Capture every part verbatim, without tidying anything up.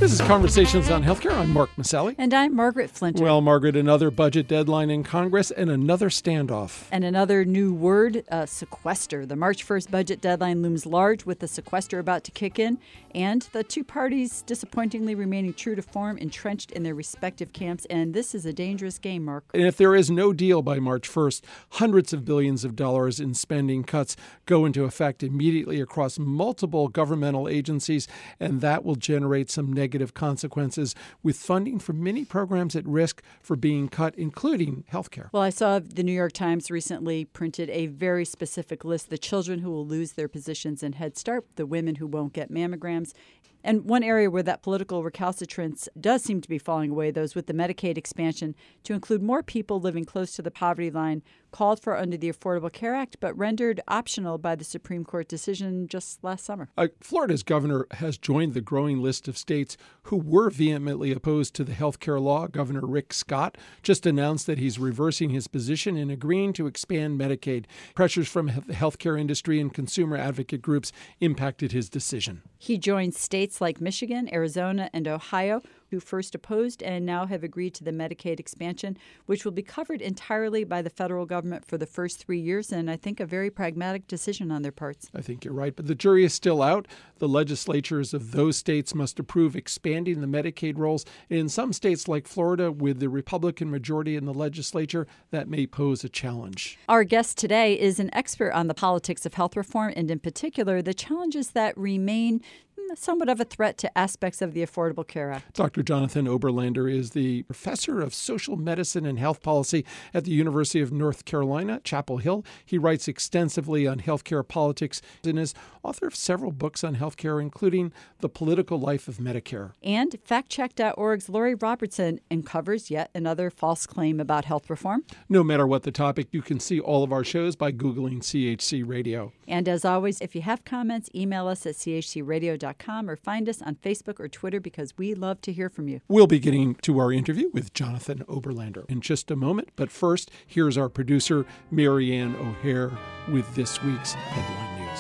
This is Conversations on Healthcare. I'm Mark Masselli. And I'm Margaret Flinter. Well, Margaret, another budget deadline in Congress and another standoff. And another new word, uh, sequester. The March first budget deadline looms large with the sequester about to kick in and the two parties disappointingly remaining true to form, entrenched in their respective camps. And this is a dangerous game, Mark. And if there is no deal by March first, hundreds of billions of dollars in spending cuts go into effect immediately across multiple governmental agencies, and that will generate some negative consequences with funding for many programs at risk for being cut, including healthcare. Well, I saw the New York Times recently printed a very specific list: the children who will lose their positions in Head Start, the women who won't get mammograms. And one area where that political recalcitrance does seem to be falling away, those with the Medicaid expansion to include more people living close to the poverty line, called for under the Affordable Care Act, but rendered optional by the Supreme Court decision just last summer. Uh, Florida's governor has joined the growing list of states who were vehemently opposed to the health care law. Governor Rick Scott just announced that he's reversing his position and agreeing to expand Medicaid. Pressures from the healthcare industry and consumer advocate groups impacted his decision. He joined states like Michigan, Arizona, and Ohio, who first opposed and now have agreed to the Medicaid expansion, which will be covered entirely by the federal government for the first three years, and I think a very pragmatic decision on their parts. I think you're right, but the jury is still out. The legislatures of those states must approve expanding the Medicaid rolls. In some states like Florida, with the Republican majority in the legislature, that may pose a challenge. Our guest today is an expert on the politics of health reform, and in particular, the challenges that remain somewhat of a threat to aspects of the Affordable Care Act. Doctor Jonathan Oberlander is the professor of social medicine and health policy at the University of North Carolina, Chapel Hill. He writes extensively on healthcare politics and is author of several books on healthcare, including The Political Life of Medicare. And fact check dot org's Lori Robertson uncovers yet another false claim about health reform. No matter what the topic, you can see all of our shows by Googling C H C Radio. And as always, if you have comments, email us at c h c radio dot com or find us on Facebook or Twitter, because we love to hear from you. We'll be getting to our interview with Jonathan Oberlander in just a moment. But first, here's our producer, Marianne O'Hare, with this week's headline news.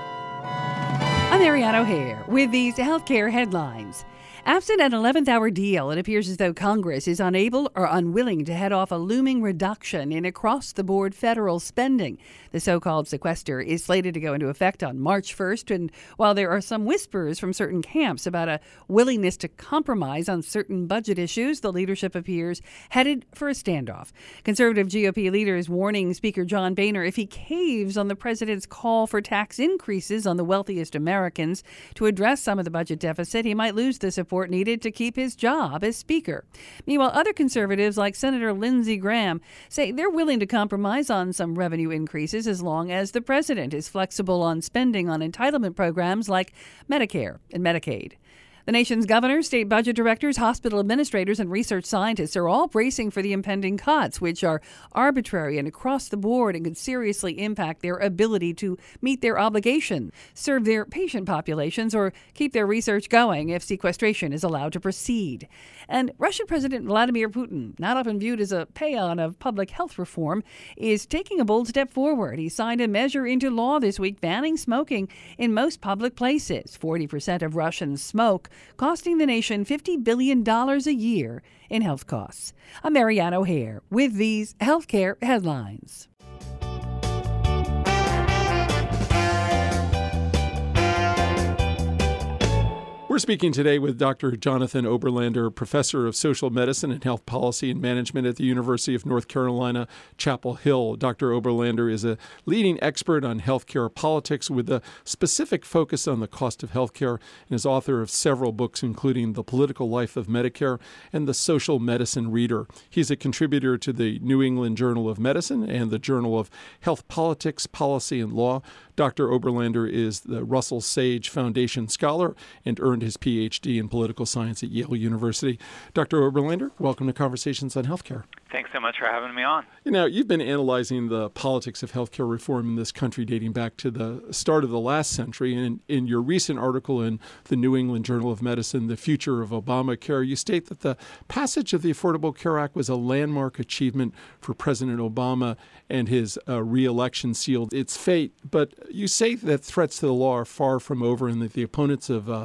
I'm Marianne O'Hare with these healthcare headlines. Absent an eleventh hour deal, it appears as though Congress is unable or unwilling to head off a looming reduction in across-the-board federal spending. The so-called sequester is slated to go into effect on March first, and while there are some whispers from certain camps about a willingness to compromise on certain budget issues, the leadership appears headed for a standoff. Conservative G O P leaders warning Speaker John Boehner if he caves on the president's call for tax increases on the wealthiest Americans to address some of the budget deficit, he might lose the support needed to keep his job as Speaker. Meanwhile, other conservatives like Senator Lindsey Graham say they're willing to compromise on some revenue increases as long as the president is flexible on spending on entitlement programs like Medicare and Medicaid. The nation's governors, state budget directors, hospital administrators, and research scientists are all bracing for the impending cuts, which are arbitrary and across the board and could seriously impact their ability to meet their obligation, serve their patient populations, or keep their research going if sequestration is allowed to proceed. And Russian President Vladimir Putin, not often viewed as a paean of public health reform, is taking a bold step forward. He signed a measure into law this week banning smoking in most public places. forty percent of Russians smoke, costing the nation fifty billion dollars a year in health costs. I'm Marianne O'Hare with these healthcare headlines. We're speaking today with Doctor Jonathan Oberlander, professor of social medicine and health policy and management at the University of North Carolina, Chapel Hill. Doctor Oberlander is a leading expert on healthcare politics with a specific focus on the cost of healthcare and is author of several books, including The Political Life of Medicare and The Social Medicine Reader. He's a contributor to the New England Journal of Medicine and the Journal of Health Politics, Policy, and Law. Doctor Oberlander is the Russell Sage Foundation Scholar and earned his P H D in political science at Yale University. Doctor Oberlander, welcome to Conversations on Healthcare. Thanks so much for having me on. You know, you've been analyzing the politics of healthcare reform in this country dating back to the start of the last century. And in your recent article in the New England Journal of Medicine, The Future of Obamacare, you state that the passage of the Affordable Care Act was a landmark achievement for President Obama, and his uh, re-election sealed its fate. But you say that threats to the law are far from over and that the opponents of uh,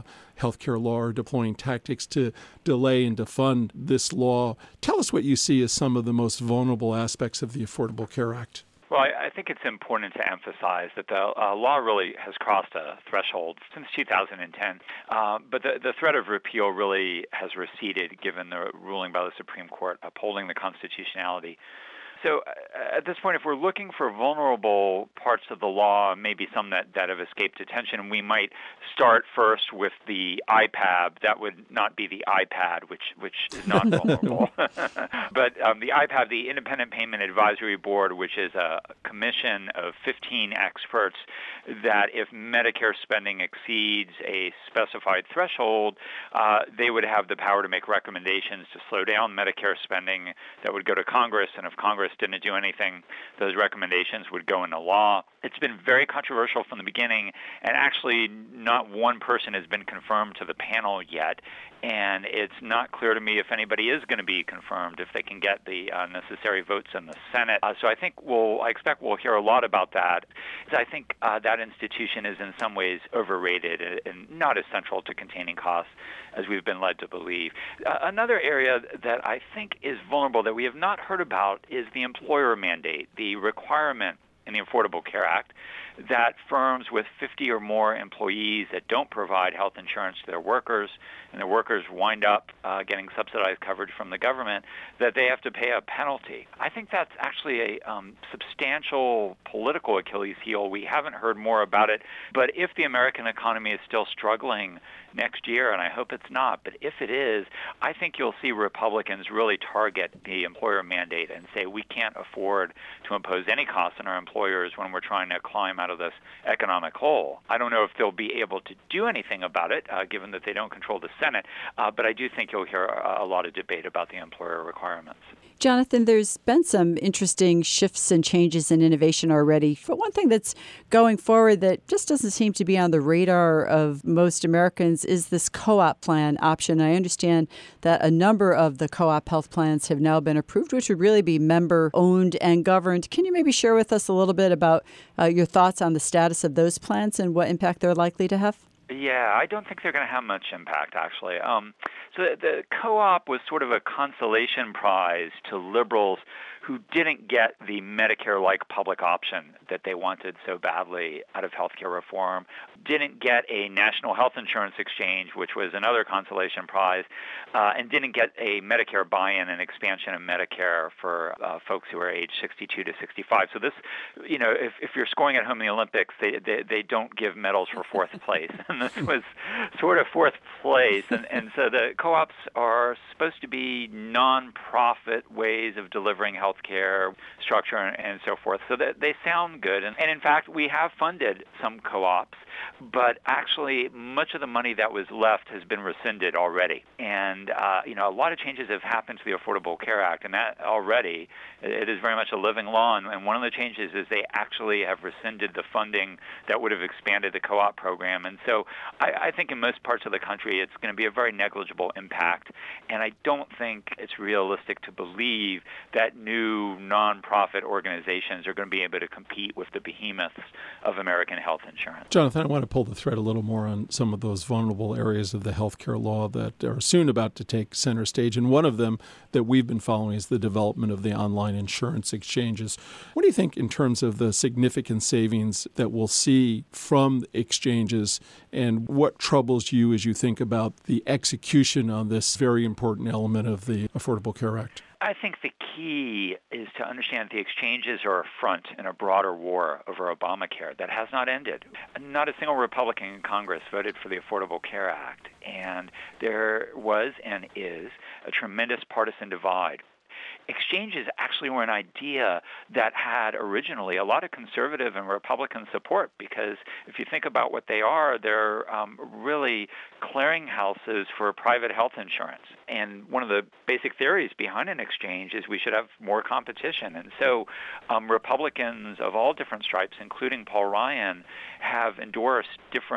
healthcare law are deploying tactics to delay and defund this law. Tell us what you see as some of the most vulnerable aspects of the Affordable Care Act. Well, I, I think it's important to emphasize that the uh, law really has crossed a threshold since two thousand ten, uh, but the, the threat of repeal really has receded given the ruling by the Supreme Court upholding the constitutionality. So uh, at this point, if we're looking for vulnerable parts of the law, maybe some that, that have escaped detention, we might start first with the I P A B. That would not be the iPad, which which is not vulnerable. But um, the I P A B, the Independent Payment Advisory Board, which is a commission of fifteen experts that if Medicare spending exceeds a specified threshold, uh, they would have the power to make recommendations to slow down Medicare spending that would go to Congress, and if Congress didn't do anything, those recommendations would go into law. It's been very controversial from the beginning, and actually not one person has been confirmed to the panel yet, and it's not clear to me if anybody is going to be confirmed, if they can get the uh, necessary votes in the Senate. Uh, so I think we'll, I expect we'll hear a lot about that. I think uh, that institution is in some ways overrated and not as central to containing costs as we've been led to believe. Uh, another area that I think is vulnerable that we have not heard about is the employer mandate, the requirement in the Affordable Care Act that firms with fifty or more employees that don't provide health insurance to their workers, and their workers wind up uh, getting subsidized coverage from the government, that they have to pay a penalty. I think that's actually a um, substantial political Achilles heel. We haven't heard more about it, but if the American economy is still struggling next year, and I hope it's not, but if it is, I think you'll see Republicans really target the employer mandate and say we can't afford to impose any costs on our employers when we're trying to climb out of this economic hole. I don't know if they'll be able to do anything about it, uh, given that they don't control the Senate, uh, but I do think you'll hear a, a lot of debate about the employer requirements. Jonathan, there's been some interesting shifts and changes in innovation already. But one thing that's going forward that just doesn't seem to be on the radar of most Americans is this co-op plan option. I understand that a number of the co-op health plans have now been approved, which would really be member-owned and governed. Can you maybe share with us a little bit about uh, your thoughts on the status of those plans and what impact they're likely to have? Yeah, I don't think they're going to have much impact, actually. Um, so the, the co-op was sort of a consolation prize to liberals who didn't get the Medicare-like public option that they wanted so badly out of healthcare reform, didn't get a national health insurance exchange, which was another consolation prize, uh, and didn't get a Medicare buy-in and expansion of Medicare for uh, folks who are age sixty-two to sixty-five. So this, you know, if, if you're scoring at home in the Olympics, they, they, they don't give medals for fourth place. And this was sort of fourth place. And, and so the co-ops are supposed to be non-profit ways of delivering health care structure and, and so forth. So that they sound good. And, and in fact, we have funded some co-ops, but actually much of the money that was left has been rescinded already. And, uh, you know, a lot of changes have happened to the Affordable Care Act, and that already, it is very much a living law. And one of the changes is they actually have rescinded the funding that would have expanded the co-op program. And so I, I think in most parts of the country, it's going to be a very negligible impact. And I don't think it's realistic to believe that new nonprofit organizations are going to be able to compete with the behemoths of American health insurance. Jonathan, I want to pull the thread a little more on some of those vulnerable areas of the healthcare law that are soon about to take center stage. And one of them that we've been following is the development of the online insurance exchanges. What do you think in terms of the significant savings that we'll see from exchanges, and what troubles you as you think about the execution on this very important element of the Affordable Care Act? I think the key is to understand the exchanges are a front in a broader war over Obamacare that has not ended. Not a single Republican in Congress voted for the Affordable Care Act, and there was and is a tremendous partisan divide. Exchanges actually were an idea that had originally a lot of conservative and Republican support, because if you think about what they are, they're um, really clearinghouses for private health insurance. And one of the basic theories behind an exchange is we should have more competition. And so um, Republicans of all different stripes, including Paul Ryan, have endorsed different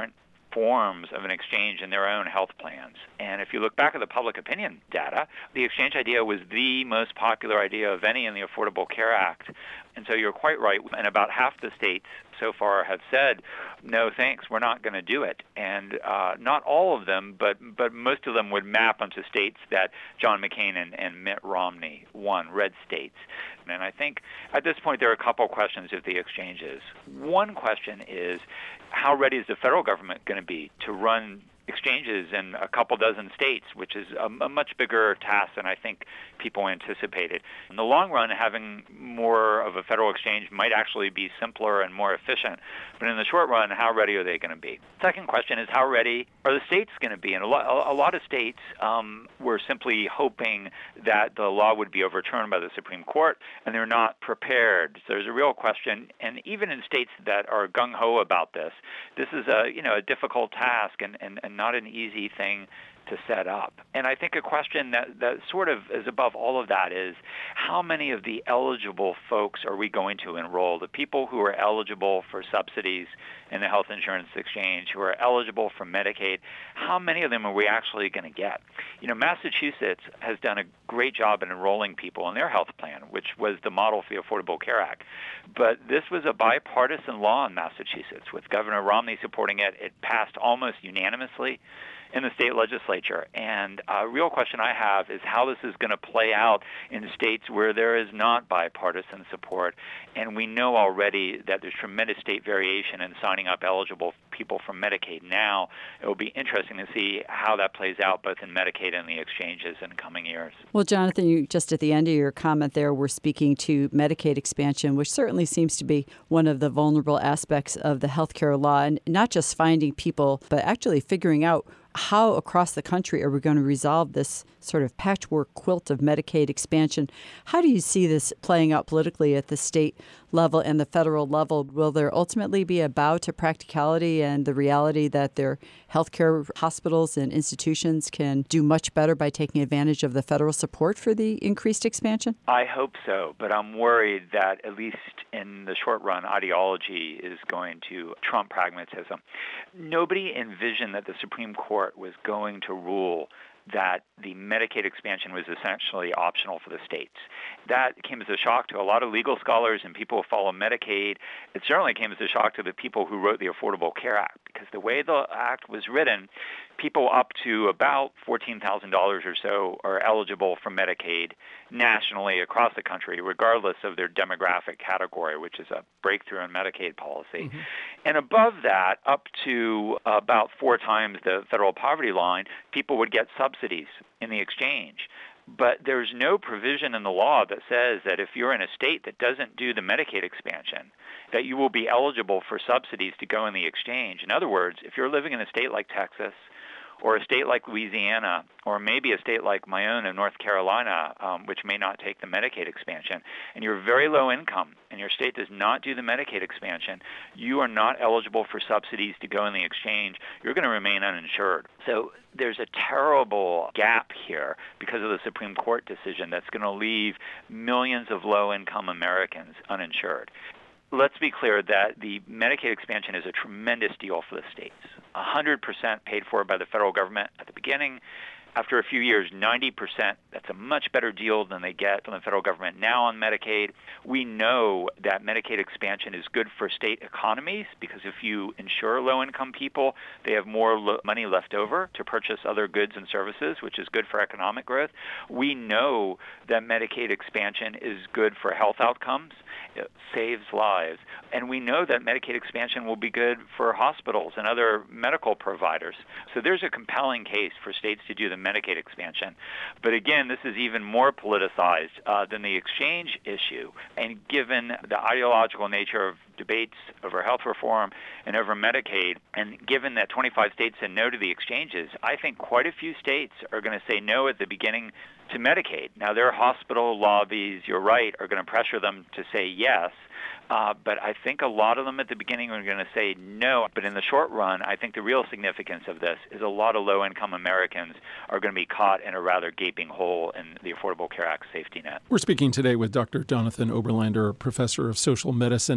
forms of an exchange in their own health plans. And if you look back at the public opinion data, the exchange idea was the most popular idea of any in the Affordable Care Act. And so you're quite right. And about half the states so far have said, no, thanks, we're not going to do it. And uh, not all of them, but but most of them would map onto states that John McCain and, and Mitt Romney won, red states. And I think at this point there are a couple questions of the exchanges. One question is, how ready is the federal government going to be to run exchanges in a couple dozen states, which is a, a much bigger task than I think people anticipated. In the long run, having more of a federal exchange might actually be simpler and more efficient. But in the short run, how ready are they going to be? Second question is, how ready are the states going to be? And a lot, a lot of states um, were simply hoping that the law would be overturned by the Supreme Court, and they're not prepared. So there's a real question. And even in states that are gung-ho about this, this is a, you know, a difficult task and, and, and not an easy thing to set up. And I think a question that, that sort of is above all of that is, how many of the eligible folks are we going to enroll? The people who are eligible for subsidies in the health insurance exchange, who are eligible for Medicaid, how many of them are we actually going to get? You know, Massachusetts has done a great job in enrolling people in their health plan, which was the model for the Affordable Care Act. But this was a bipartisan law in Massachusetts, with Governor Romney supporting it. It passed almost unanimously in the state legislature. And a real question I have is how this is going to play out in states where there is not bipartisan support. And we know already that there's tremendous state variation in signing up eligible people from Medicaid now. It will be interesting to see how that plays out both in Medicaid and the exchanges in coming years. Well, Jonathan, you just at the end of your comment there were speaking to Medicaid expansion, which certainly seems to be one of the vulnerable aspects of the healthcare law, and not just finding people, but actually figuring out how across the country are we going to resolve this sort of patchwork quilt of Medicaid expansion? How do you see this playing out politically at the state level and the federal level? Will there ultimately be a bow to practicality and the reality that their healthcare hospitals and institutions can do much better by taking advantage of the federal support for the increased expansion? I hope so, but I'm worried that at least in the short run, ideology is going to trump pragmatism. Nobody envisioned that the Supreme Court was going to rule that the Medicaid expansion was essentially optional for the states. That came as a shock to a lot of legal scholars and people who follow Medicaid. It certainly came as a shock to the people who wrote the Affordable Care Act, because the way the act was written, people up to about fourteen thousand dollars or so are eligible for Medicaid nationally across the country, regardless of their demographic category, which is a breakthrough in Medicaid policy. Mm-hmm. And above that, up to about four times the federal poverty line, people would get subsidies in the exchange. But there's no provision in the law that says that if you're in a state that doesn't do the Medicaid expansion, that you will be eligible for subsidies to go in the exchange. In other words, if you're living in a state like Texas, or a state like Louisiana, or maybe a state like my own in North Carolina, um, which may not take the Medicaid expansion, and you're very low income, and your state does not do the Medicaid expansion, you are not eligible for subsidies to go in the exchange. You're going to remain uninsured. So there's a terrible gap here because of the Supreme Court decision that's going to leave millions of low-income Americans uninsured. Let's be clear that the Medicaid expansion is a tremendous deal for the states. one hundred percent paid for by the federal government at the beginning. After a few years, ninety percent. That's a much better deal than they get from the federal government now on Medicaid. We know that Medicaid expansion is good for state economies because if you insure low-income people, they have more lo- money left over to purchase other goods and services, which is good for economic growth. We know that Medicaid expansion is good for health outcomes. It saves lives. And we know that Medicaid expansion will be good for hospitals and other medical providers. So there's a compelling case for states to do the Medicaid expansion. But again, this is even more politicized uh, than the exchange issue. And given the ideological nature of debates over health reform and over Medicaid, and given that twenty-five states said no to the exchanges, I think quite a few states are going to say no at the beginning to Medicaid. Now, their hospital lobbies, you're right, are going to pressure them to say yes. Uh, but I think a lot of them at the beginning are going to say no. But in the short run, I think the real significance of this is a lot of low-income Americans are going to be caught in a rather gaping hole in the Affordable Care Act safety net. We're speaking today with Doctor Jonathan Oberlander, professor of social medicine and health policy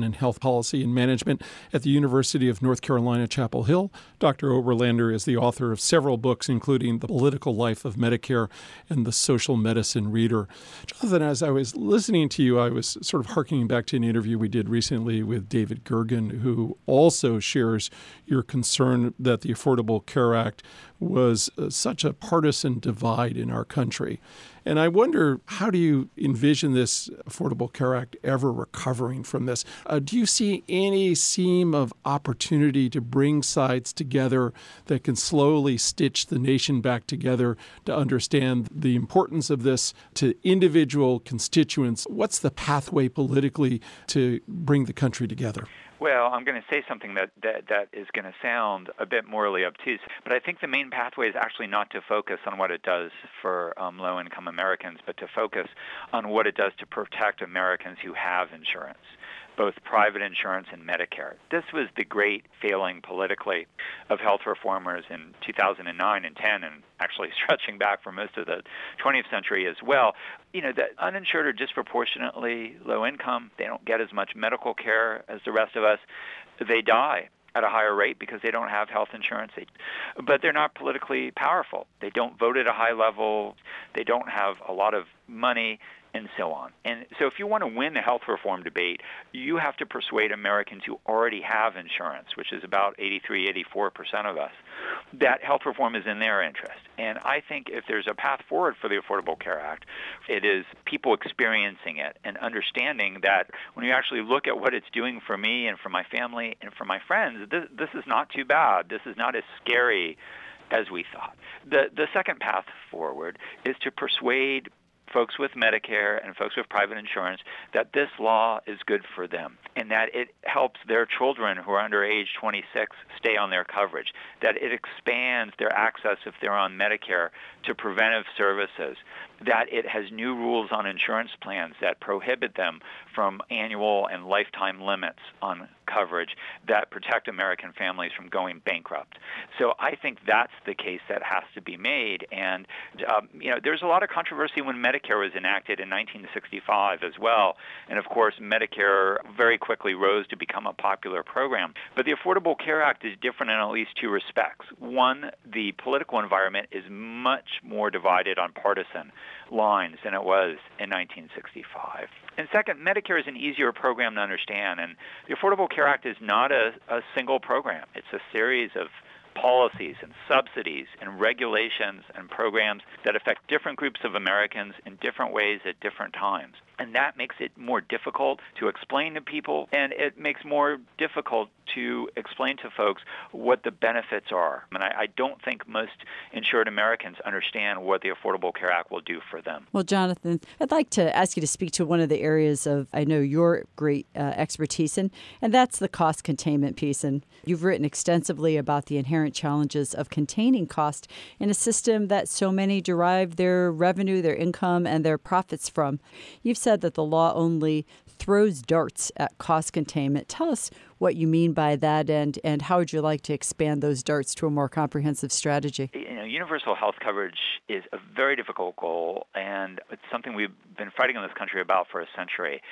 Policy and Management at the University of North Carolina, Chapel Hill. Doctor Oberlander is the author of several books, including The Political Life of Medicare and The Social Medicine Reader. Jonathan, as I was listening to you, I was sort of harkening back to an interview we did recently with David Gergen, who also shares your concern that the Affordable Care Act was uh, such a partisan divide in our country. And I wonder, how do you envision this Affordable Care Act ever recovering from this? Uh, do you see any seam of opportunity to bring sides together that can slowly stitch the nation back together to understand the importance of this to individual constituents? What's the pathway politically to bring the country together? Well, I'm going to say something that, that, that is going to sound a bit morally obtuse, but I think the main pathway is actually not to focus on what it does for um, low-income Americans, but to focus on what it does to protect Americans who have insurance, both private insurance and Medicare. This was the great failing politically of health reformers in two thousand nine and ten, and actually stretching back for most of the twentieth century as well. You know, the uninsured are disproportionately low income. They don't get as much medical care as the rest of us. They die at a higher rate because they don't have health insurance. They, but they're not politically powerful. They don't vote at a high level. They don't have a lot of money, and so on. And so if you want to win the health reform debate, you have to persuade Americans who already have insurance, which is about eighty-three, eighty-four percent of us, that health reform is in their interest. And I think if there's a path forward for the Affordable Care Act, it is people experiencing it and understanding that when you actually look at what it's doing for me and for my family and for my friends, this, this is not too bad. This is not as scary as we thought. The, the second path forward is to persuade folks with Medicare and folks with private insurance that this law is good for them and that it helps their children who are under age twenty-six stay on their coverage, that it expands their access if they're on Medicare to preventive services, that it has new rules on insurance plans that prohibit them from annual and lifetime limits on coverage that protect American families from going bankrupt. So I think that's the case that has to be made. And, um, you know, there's a lot of controversy when Medicare was enacted in nineteen sixty-five as well. And, of course, Medicare very quickly rose to become a popular program. But the Affordable Care Act is different in at least two respects. One, the political environment is much more divided on partisan lines than it was in nineteen sixty-five. And second, Medicare is an easier program to understand, and the Affordable Care Act is not a, a single program. It's a series of policies and subsidies and regulations and programs that affect different groups of Americans in different ways at different times. And that makes it more difficult to explain to people, and it makes more difficult to explain to folks what the benefits are. And I, I don't think most insured Americans understand what the Affordable Care Act will do for them. Well, Jonathan, I'd like to ask you to speak to one of the areas of, I know, your great uh, expertise in, and that's the cost containment piece. And you've written extensively about the inherent challenges of containing cost in a system that so many derive their revenue, their income, and their profits from. You've said that the law only throws darts at cost containment. Tell us what you mean by that, and, and how would you like to expand those darts to a more comprehensive strategy? You know, universal health coverage is a very difficult goal, and it's something we've been fighting in this country about for a century.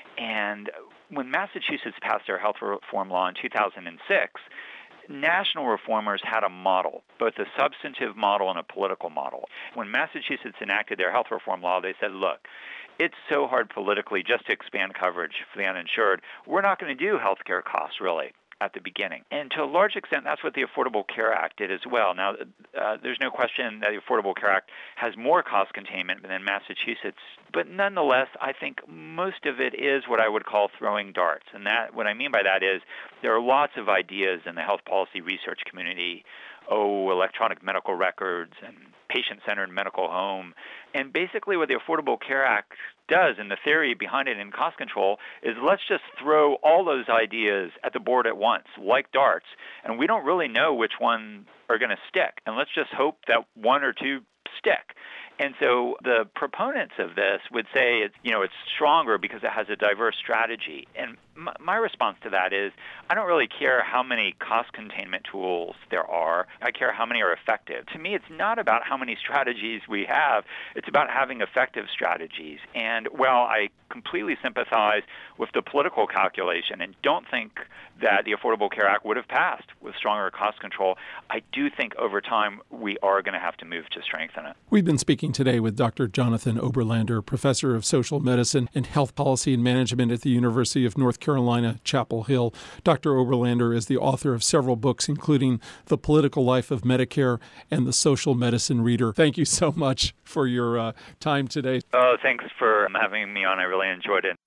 And when Massachusetts passed their health reform law in two thousand six, national reformers had a model, both a substantive model and a political model. When Massachusetts enacted their health reform law, they said, look, it's so hard politically just to expand coverage for the uninsured. We're not going to do health care costs, really, at the beginning. And to a large extent, that's what the Affordable Care Act did as well. Now, uh, there's no question that the Affordable Care Act has more cost containment than Massachusetts. But nonetheless, I think most of it is what I would call throwing darts. And that, what I mean by that is there are lots of ideas in the health policy research community, oh, electronic medical records and patient-centered medical home. And basically what the Affordable Care Act does, and the theory behind it in cost control, is let's just throw all those ideas at the board at once, like darts, and we don't really know which one are going to stick. And let's just hope that one or two stick. And so the proponents of this would say it's, you know, it's stronger because it has a diverse strategy. And My, my response to that is I don't really care how many cost containment tools there are. I care how many are effective. To me, it's not about how many strategies we have. It's about having effective strategies. And while I completely sympathize with the political calculation and don't think that the Affordable Care Act would have passed with stronger cost control, I do think over time we are going to have to move to strengthen it. We've been speaking today with Doctor Jonathan Oberlander, professor of social medicine and health policy and management at the University of North Carolina, Chapel Hill. Doctor Oberlander is the author of several books, including The Political Life of Medicare and The Social Medicine Reader. Thank you so much for your uh, time today. Oh, thanks for having me on. I really enjoyed it.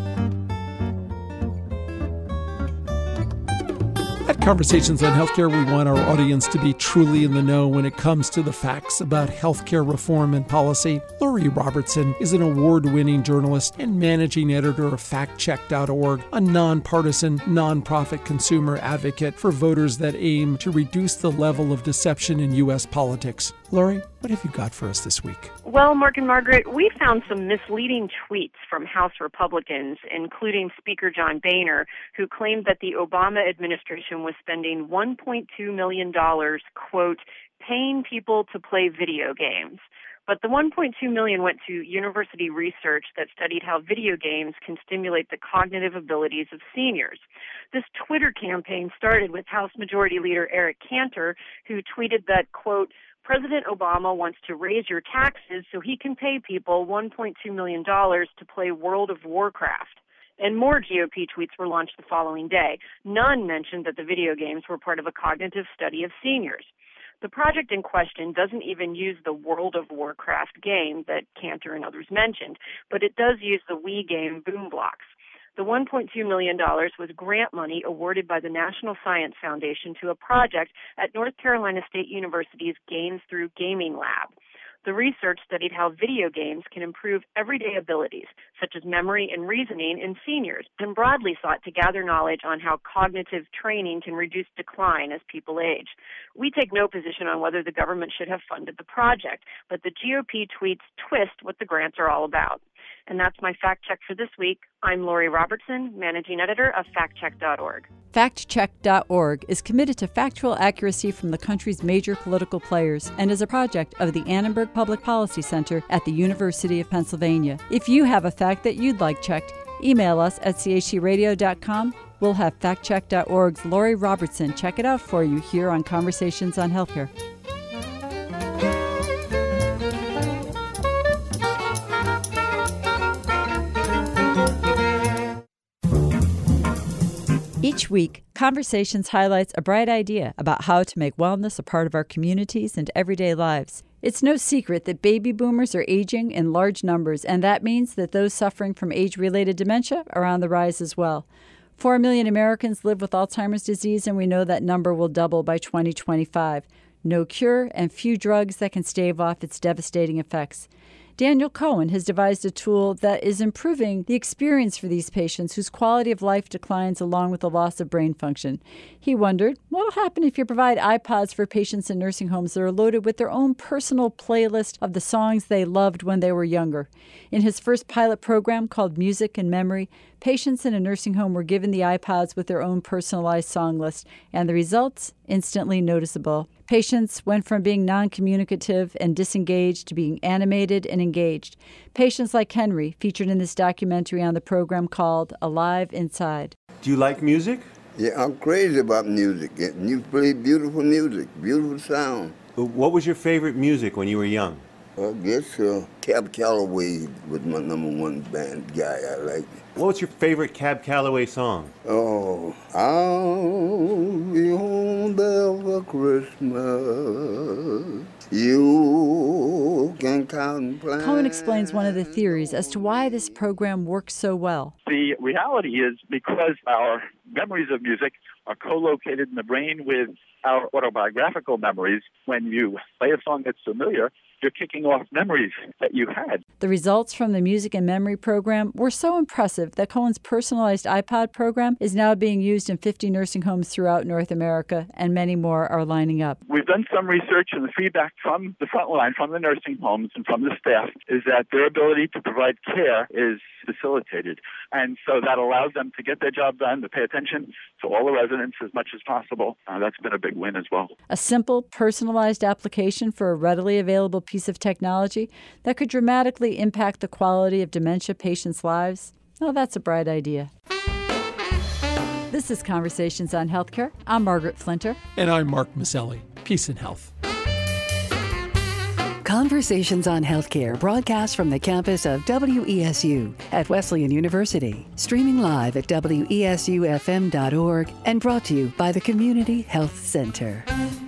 At Conversations on Healthcare, we want our audience to be truly in the know when it comes to the facts about healthcare reform and policy. Lori Robertson is an award-winning journalist and managing editor of fact check dot org, a nonpartisan, nonprofit consumer advocate for voters that aim to reduce the level of deception in U S politics. Lori, what have you got for us this week? Well, Mark and Margaret, we found some misleading tweets from House Republicans, including Speaker John Boehner, who claimed that the Obama administration was spending one point two million dollars, quote, paying people to play video games. But the one point two million dollars went to university research that studied how video games can stimulate the cognitive abilities of seniors. This Twitter campaign started with House Majority Leader Eric Cantor, who tweeted that, quote, President Obama wants to raise your taxes so he can pay people one point two million dollars to play World of Warcraft. And more G O P tweets were launched the following day. None mentioned that the video games were part of a cognitive study of seniors. The project in question doesn't even use the World of Warcraft game that Cantor and others mentioned, but it does use the Wii game Boom Blocks. The one point two million dollars was grant money awarded by the National Science Foundation to a project at North Carolina State University's Gains Through Gaming Lab. The research studied how video games can improve everyday abilities, such as memory and reasoning, in seniors, and broadly sought to gather knowledge on how cognitive training can reduce decline as people age. We take no position on whether the government should have funded the project, but the G O P tweets twist what the grants are all about. And that's my fact check for this week. I'm Lori Robertson, managing editor of fact check dot org. fact check dot org is committed to factual accuracy from the country's major political players and is a project of the Annenberg Public Policy Center at the University of Pennsylvania. If you have a fact that you'd like checked, email us at c h c radio dot com. We'll have fact check dot org's Lori Robertson check it out for you here on Conversations on Healthcare. Each week, Conversations highlights a bright idea about how to make wellness a part of our communities and everyday lives. It's no secret that baby boomers are aging in large numbers, and that means that those suffering from age-related dementia are on the rise as well. Four million Americans live with Alzheimer's disease, and we know that number will double by twenty twenty-five. No cure and few drugs that can stave off its devastating effects. Daniel Cohen has devised a tool that is improving the experience for these patients whose quality of life declines along with the loss of brain function. He wondered, what will happen if you provide iPods for patients in nursing homes that are loaded with their own personal playlist of the songs they loved when they were younger? In his first pilot program called Music and Memory, patients in a nursing home were given the iPods with their own personalized song list, and the results instantly noticeable. Patients went from being non-communicative and disengaged to being animated and engaged. Patients like Henry, featured in this documentary on the program called Alive Inside. Do you like music? Yeah, I'm crazy about music. You play beautiful music, beautiful sound. What was your favorite music when you were young? I guess uh, Cab Calloway was my number one band guy. I liked it. What was your favorite Cab Calloway song? Oh, I'll be home there for Christmas. You can count and plan. Cohen explains one of the theories as to why this program works so well. The reality is because our memories of music are co-located in the brain with our autobiographical memories. When you play a song that's familiar, you're kicking off memories that you had. The results from the Music and Memory program were so impressive that Cohen's personalized iPod program is now being used in fifty nursing homes throughout North America, and many more are lining up. We've done some research, and the feedback from the front line, from the nursing homes and from the staff, is that their ability to provide care is facilitated. And so that allows them to get their job done, to pay attention to all the residents as much as possible. Uh, that's been a big win as well. A simple, personalized application for a readily available piece of technology that could dramatically impact the quality of dementia patients' lives. Oh, that's a bright idea. This is Conversations on Healthcare. I'm Margaret Flinter. And I'm Mark Maselli. Peace and health. Conversations on Healthcare broadcast from the campus of W E S U at Wesleyan University, streaming live at W E S U F M dot org and brought to you by the Community Health Center.